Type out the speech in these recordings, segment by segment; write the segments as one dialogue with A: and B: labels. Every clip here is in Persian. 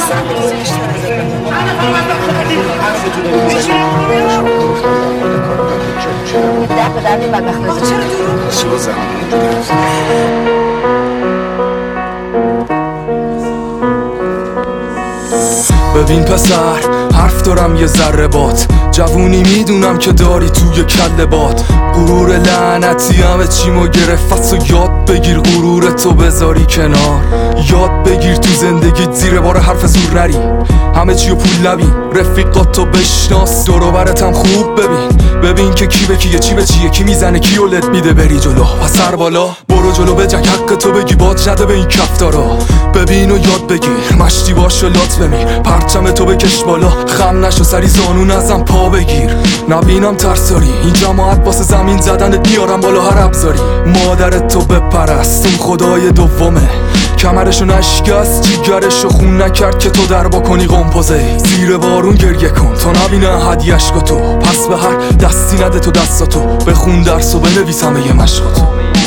A: ببین پسر، حرف دارم یه ذره بات، جوونی میدونم که داری توی کله بات. غرور لعنتی همه چیمو گرفت و یاد بگیر غرورتو بذاری کنار. یاد بگیر تو زندگیت زیر بار حرف زور نری، همه چیو پول نبین، رفیقاتو بشناس، دور و برتم خوب ببین که کی به کیه، چی به چیه، کی میزنه کیو لت میده. بری جلو پس سر بالا برو جلو، بجنگ حق تو بگی، باد نده به این کفتارا. ببین و یاد بگیر، مشتی باش و لات بمیر، پرچم تو بکش بالا، خم نشو سری زانون ازم پا بگیر. نبینم ترساری این جماعت واسه زمین زدنت میارم بالا هر ابزاری. مادرت تو بپرست اون خدای دومه، کمرشو نشکست جیگرشو خون نکرد که تو در با کنی قمپوزه. زیر بارون گریه کن تا نبینه هدیه‌اشکو تو، پس به هر دستی نده تو دستاتو، بخون درس و بنویسم یه مشقاتو.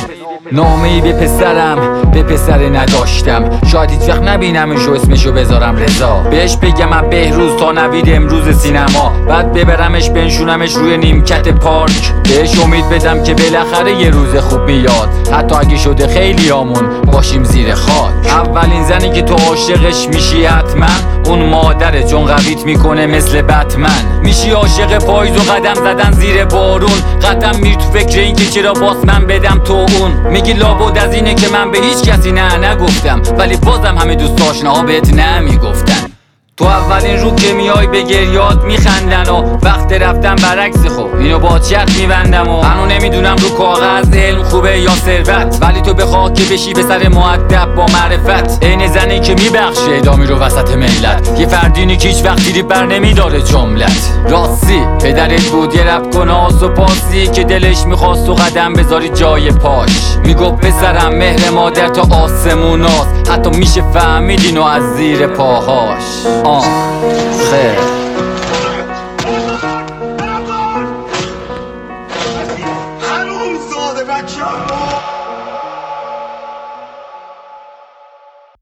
B: نامه‌ای به پسرم، به پسر نداشتم، شاید هیچ وقت نبینمش و اسمشو بذارم رضا. بهش بگم من بهروز تا نوید امروز سینما، بعد ببرمش بنشونمش روی نیمکت پارک. بهش امید بدم که بالاخره یه روز خوب میاد، حتی اگه شده خیلیامون باشیم زیر خاک. اولین زنی که تو عاشقش میشی حتما اون مادره، چون قویت میکنه مثل بتمن. میشی عاشق پاییز و قدم زدن زیر بارون، قدم میری تو فکر این که چرا باز من بدم تو اون. میگی لابد از اینه که من به هیچ کسی نه نگفتم، ولی بازم همه دوست آشناها بهت نمیگفتن. تو اولین رو که میای به گریات میخندن و وقت رفتن برعکس، خب اینو با چرخ میبندم و منو نمیدونم رو کاغذ علم خوبه یا ثروت، ولی تو بخواه که بشی پسر مؤدب با معرفت. عین زنی که میبخشه ادامی رو وسط ملت، یه فردینی که هیچ وقت دیری بر نمیداره جملت. راستی پدرت بود یه رب کناس و پاسی که دلش میخواست و قدم بذاری جای پاش. میگفت پسرم مهر مادر تا آسموناست، حتی میشه فهمید اینو از زیر پاهاش. خیر